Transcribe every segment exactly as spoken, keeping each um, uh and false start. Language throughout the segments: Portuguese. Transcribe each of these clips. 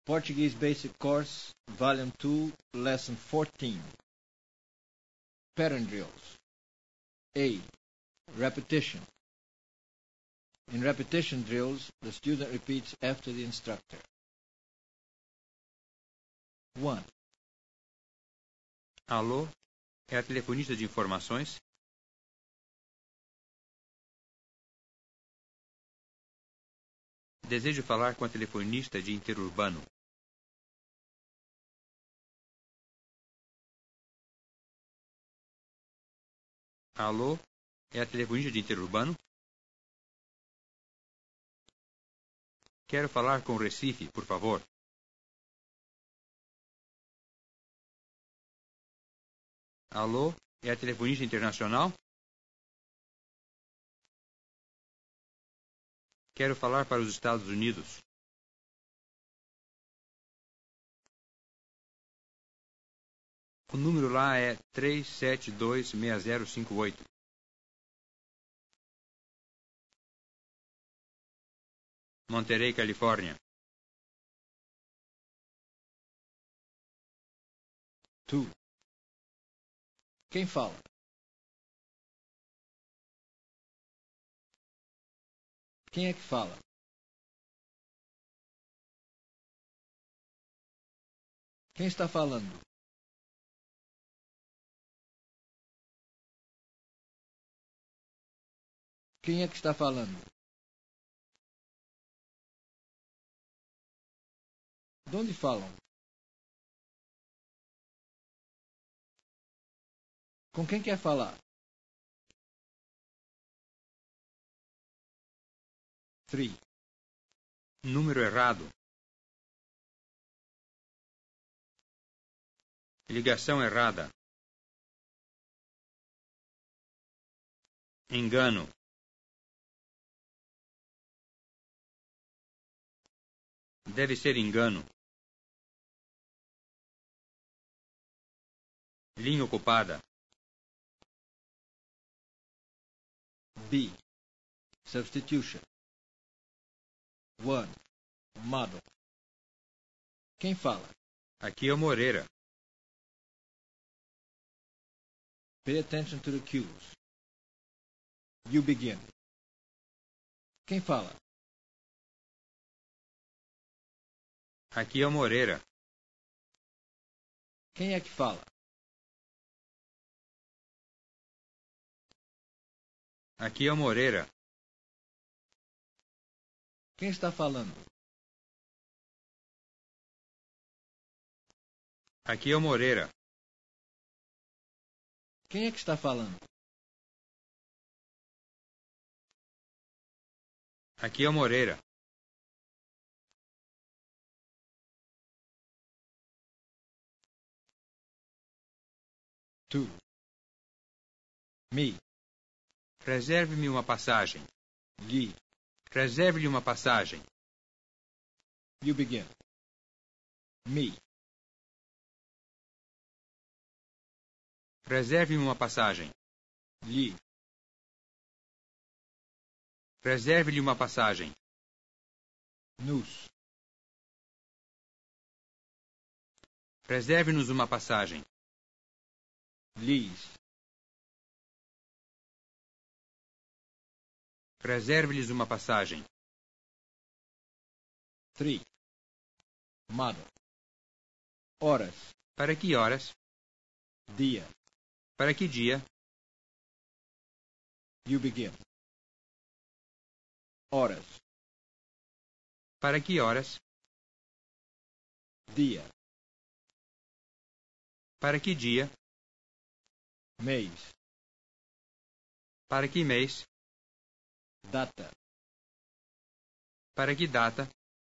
Portuguese Basic Course, Volume two, Lesson fourteen. Pattern drills. A. Repetition. In repetition drills, the student repeats after the instructor. one. Alô? É a telefonista de informações? Desejo falar com a telefonista de interurbano. Alô? É a telefonista de interurbano? Quero falar com o Recife, por favor. Alô? É a telefonista internacional? Quero falar para os Estados Unidos. O número lá é três sete dois seis zero cinco oito. Monterey, Califórnia. dois. Quem fala? Quem é que fala? Quem está falando? Quem é que está falando? De onde falam? Com quem quer falar? três. Número errado. Ligação errada. Engano. Deve ser engano. Linha ocupada. B. Substitution. um. Model. Quem fala? Aqui é o Moreira. Pay attention to the cues. You begin. Quem fala? Aqui é o Moreira. Quem é que fala? Aqui é o Moreira. Quem está falando? Aqui é o Moreira. Quem é que está falando? Aqui é o Moreira. dois. Me. Reserve-me uma passagem. Lhe. Reserve-lhe uma passagem. You begin. Me. Reserve-me uma passagem. Lhe. Reserve-lhe uma passagem. Nos. Reserve-nos uma passagem. Lhes. Reserve-lhes uma passagem. três. Model. Horas. Para que horas? Dia. Para que dia? You begin. Horas. Para que horas? Dia. Para que dia? Mês. Para que mês? Data. Para que data?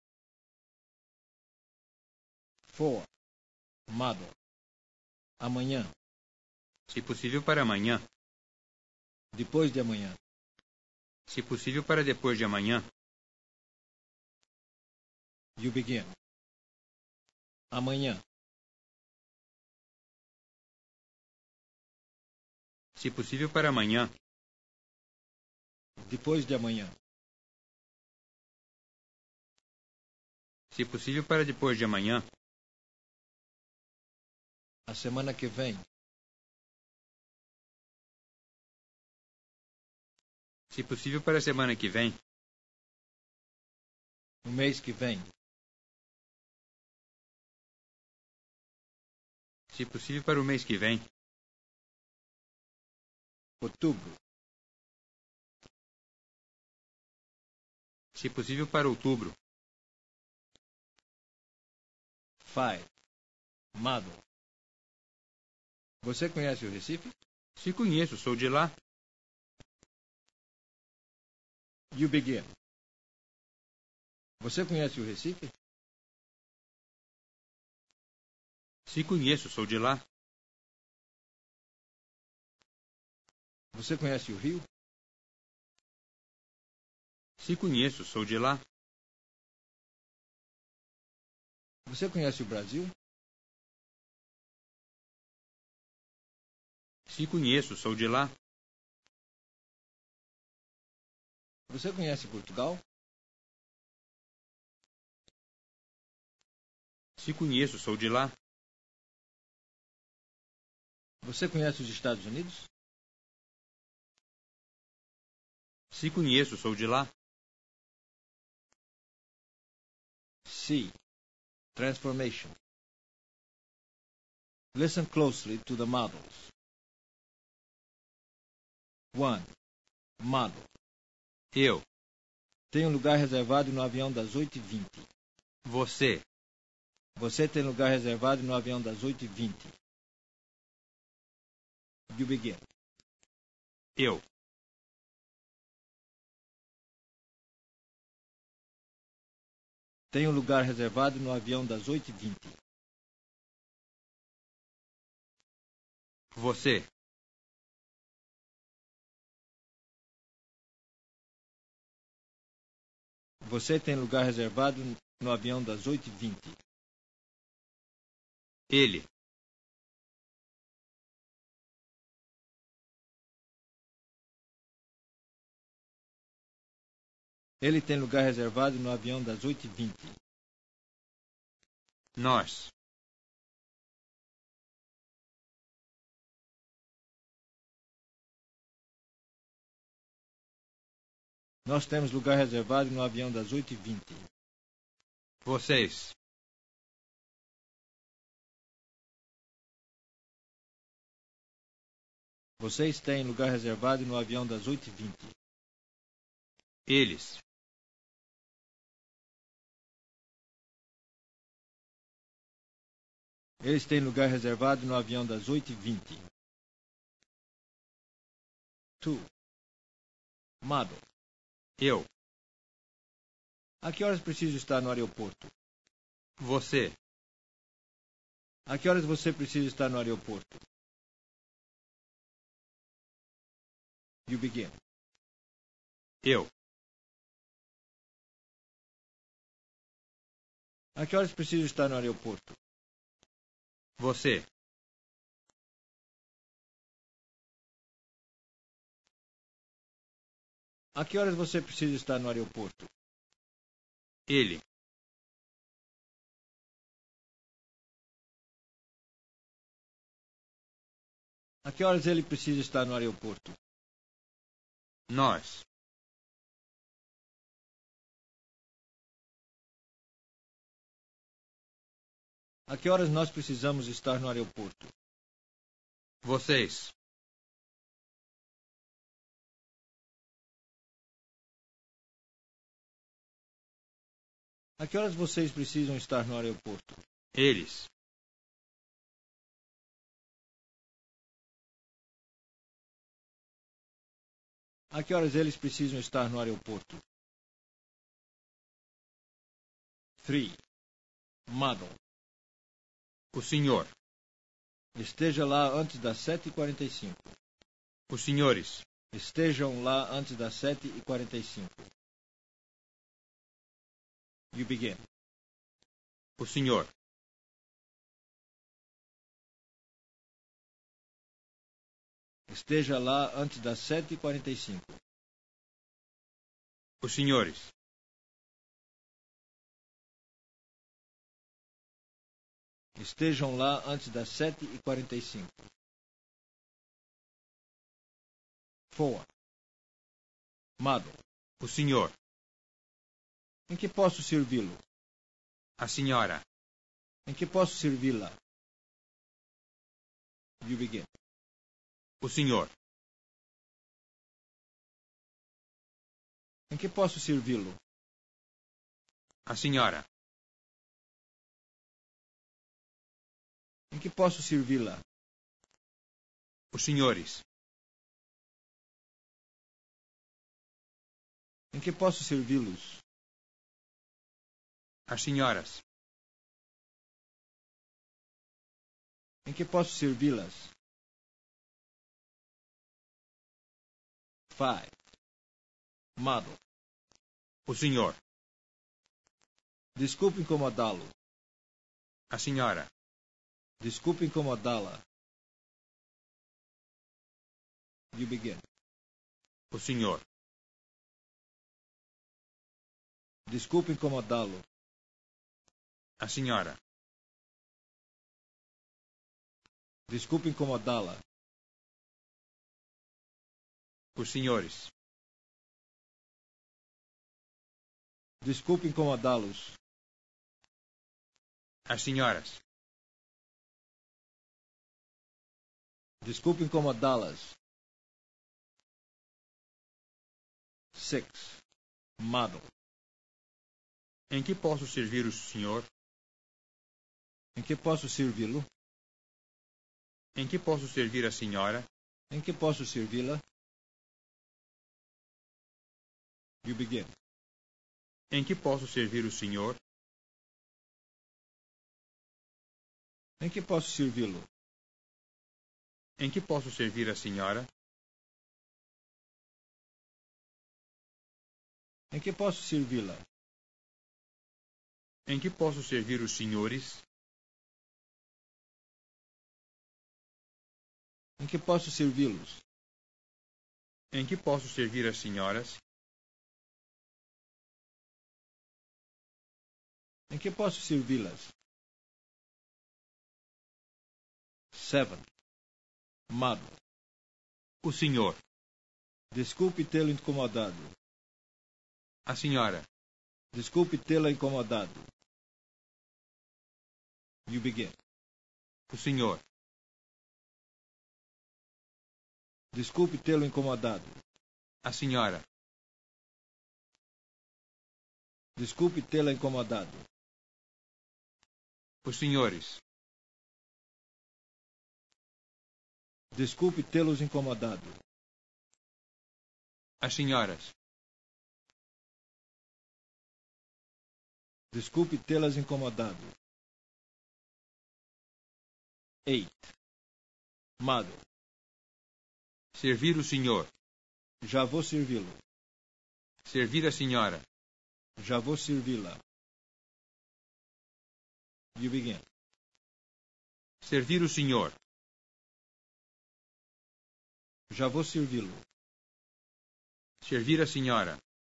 For. Model. Amanhã. Se possível para amanhã. Depois de amanhã. Se possível para depois de amanhã. You begin. Amanhã. Se possível para amanhã. Depois de amanhã. Se possível, para depois de amanhã. A semana que vem. Se possível, para a semana que vem. O mês que vem. Se possível, para o mês que vem. Outubro. Se possível, para outubro. Five. Mado. Você conhece o Recife? Se conheço, sou de lá. You begin. Você conhece o Recife? Se conheço, sou de lá. Você conhece o Rio? Se conheço, sou de lá. Você conhece o Brasil? Se conheço, sou de lá. Você conhece Portugal? Se conheço, sou de lá. Você conhece os Estados Unidos? Se conheço, sou de lá. C. Transformation. Listen closely to the models. one. Model. Eu. Tem um lugar reservado no avião das oito e vinte. Você. Você tem lugar reservado no avião das oito e vinte. You begin. Eu. Tem um lugar reservado no avião das oito e vinte. Você. Você tem lugar reservado no avião das oito e vinte. Ele. Ele tem lugar reservado no avião das oito e vinte. Nós. Nós temos lugar reservado no avião das oito e vinte. Vocês. Vocês têm lugar reservado no avião das oito e vinte. Eles. Eles têm lugar reservado no avião das oito e vinte. two. Model. Eu. A que horas preciso estar no aeroporto? Você. A que horas você precisa estar no aeroporto? You begin. Eu. A que horas preciso estar no aeroporto? Você. A que horas você precisa estar no aeroporto? Ele. A que horas ele precisa estar no aeroporto? Nós. A que horas nós precisamos estar no aeroporto? Vocês. A que horas vocês precisam estar no aeroporto? Eles. A que horas eles precisam estar no aeroporto? three. Model. O senhor. Esteja lá antes das sete e quarenta e cinco. Os senhores. Estejam lá antes das sete e quarenta e cinco. You begin. O senhor. Esteja lá antes das sete e quarenta e cinco. Os senhores. Estejam lá antes das sete e quarenta e cinco. Four. Model. O senhor. Em que posso servi-lo? A senhora. Em que posso servi-la? You begin. O senhor. Em que posso servi-lo? A senhora. Em que posso servi-la? Os senhores. Em que posso servi-los? As senhoras. Em que posso servi-las? Five. Model. O senhor. Desculpe incomodá-lo. A senhora. Desculpe incomodá-la. You begin. O senhor. Desculpe incomodá-lo. A senhora. Desculpe incomodá-la. Os senhores. Desculpe incomodá-los. As senhoras. Desculpe incomodá-las. Six. Model. Em que posso servir o senhor? Em que posso servi-lo? Em que posso servir a senhora? Em que posso servi-la? You begin. Em que posso servir o senhor? Em que posso servi-lo? Em que posso servir a senhora? Em que posso servi-la? Em que posso servir os senhores? Em que posso servi-los? Em que posso servir as senhoras? Em que posso servi-las? Seven. Model. O senhor. Desculpe tê-lo incomodado. A senhora. Desculpe tê-la incomodado. You begin. O senhor. Desculpe tê-lo incomodado. A senhora. Desculpe tê-la incomodado. Os senhores. Desculpe tê-los incomodado. As senhoras. Desculpe tê-las incomodado. Eight. Model. Servir o senhor. Já vou servi-lo. Servir a senhora. Já vou servi-la. You begin. Servir o senhor. Já vou servi-lo. Servir a senhora.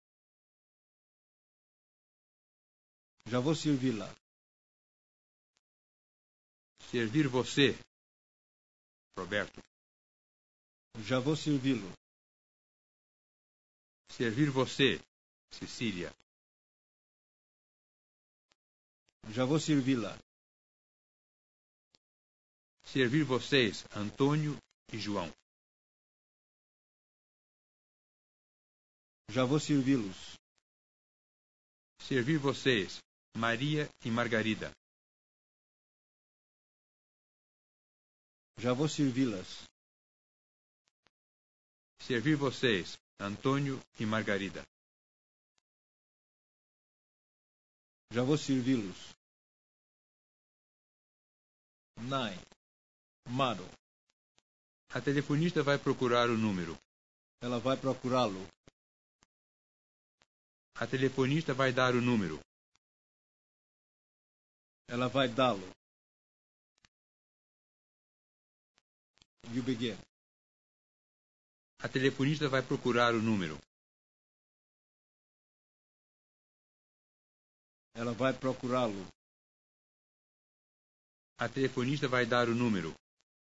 Já vou servi-la. Servir você. Roberto. Já vou servi-lo. Servir você. Cecília. Já vou servi-la. Servir vocês, Antônio e João. Já vou servi-los. Servir vocês, Maria e Margarida. Já vou servi-las. Servir vocês, Antônio e Margarida. Já vou servi-los. Nine. Model. A telefonista vai procurar o número. Ela vai procurá-lo. A telefonista vai dar o número. Ela vai dá-lo. You begin. A telefonista vai procurar o número. Ela vai procurá-lo. A telefonista vai dar o número.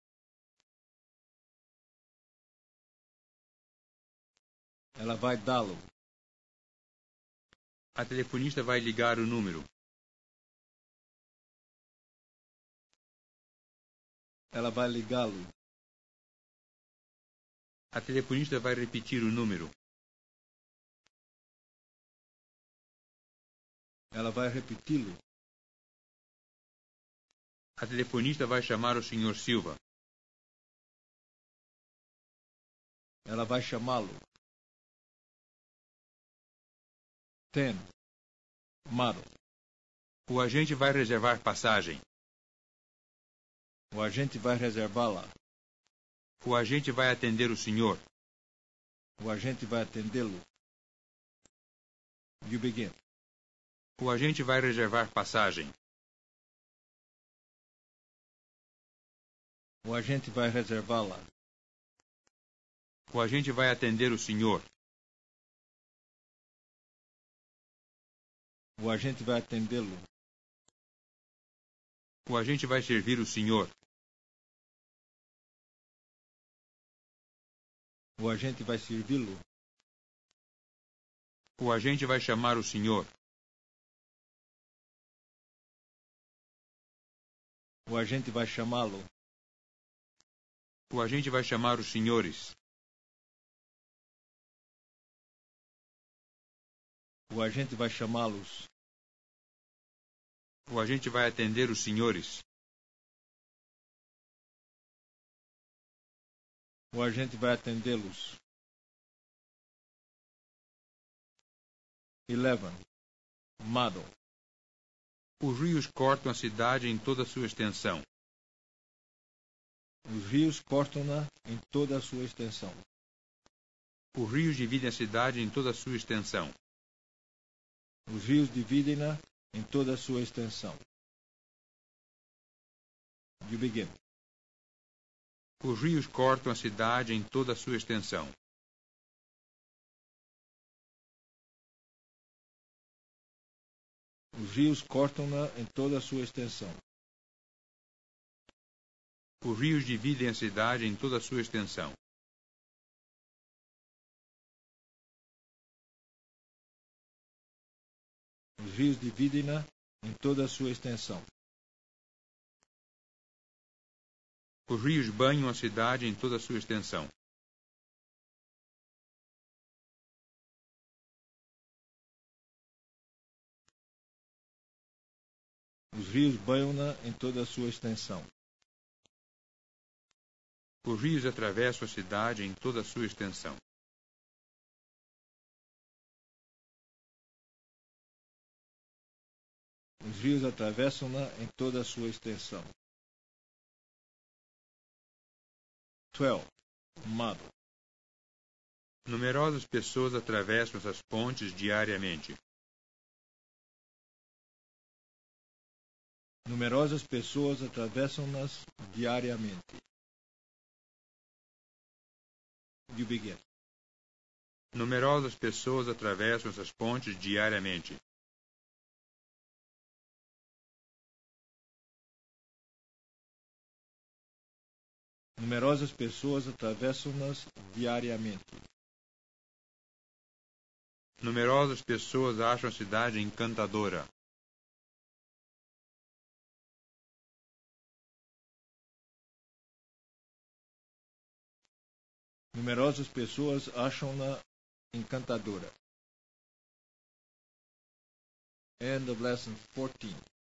Ela vai dá-lo. A telefonista vai ligar o número. Ela vai ligá-lo. A telefonista vai repetir o número. Ela vai repeti-lo. A telefonista vai chamar o senhor Silva. Ela vai chamá-lo. Ten. Model. O agente vai reservar passagem. O agente vai reservá-la. O agente vai atender o senhor. O agente vai atendê-lo. You begin. O agente vai reservar passagem. O agente vai reservá-la. O agente vai atender o senhor. O agente vai atendê-lo. O agente vai servir o senhor. O agente vai servi-lo. O agente vai chamar o senhor. O agente vai chamá-lo. O agente vai chamar os senhores. O agente vai chamá-los. O agente vai atender os senhores. O agente vai atendê-los. Eleven. Model. Os rios cortam a cidade em toda a sua extensão. Os rios cortam-na em toda a sua extensão. Os rios dividem a cidade em toda a sua extensão. Os rios dividem-na em toda a sua extensão. You begin. Os rios cortam a cidade em toda a sua extensão. Os rios cortam-na em toda a sua extensão. Os rios dividem a cidade em toda a sua extensão. Os rios dividem-na em toda a sua extensão. Os rios banham a cidade em toda a sua extensão. Os rios banham-na em toda a sua extensão. Os rios atravessam a cidade em toda a sua extensão. Os rios atravessam-na em toda a sua extensão. Twelve. Model. Numerosas pessoas atravessam essas pontes diariamente. Numerosas pessoas atravessam-nas diariamente. You begin. Numerosas pessoas atravessam essas pontes diariamente. Numerosas pessoas atravessam-nas diariamente. Numerosas pessoas acham a cidade encantadora. Numerosas pessoas acham-na encantadora. End of lesson fourteen.